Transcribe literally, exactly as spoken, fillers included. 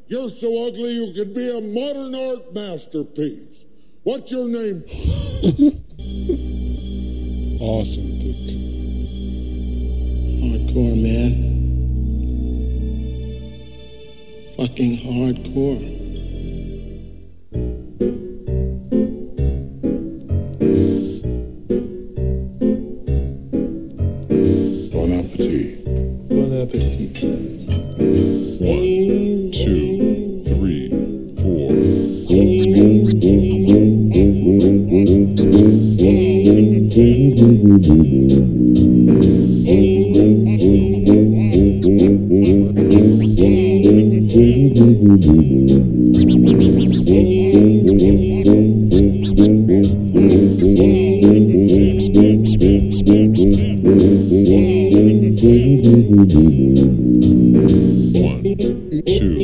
You're so ugly you could be a modern art masterpiece. What's your name? Awesome, Dick. Hardcore, man. Fucking hardcore. Bon appetit. Bon appetit. One, two, three, four. One, two.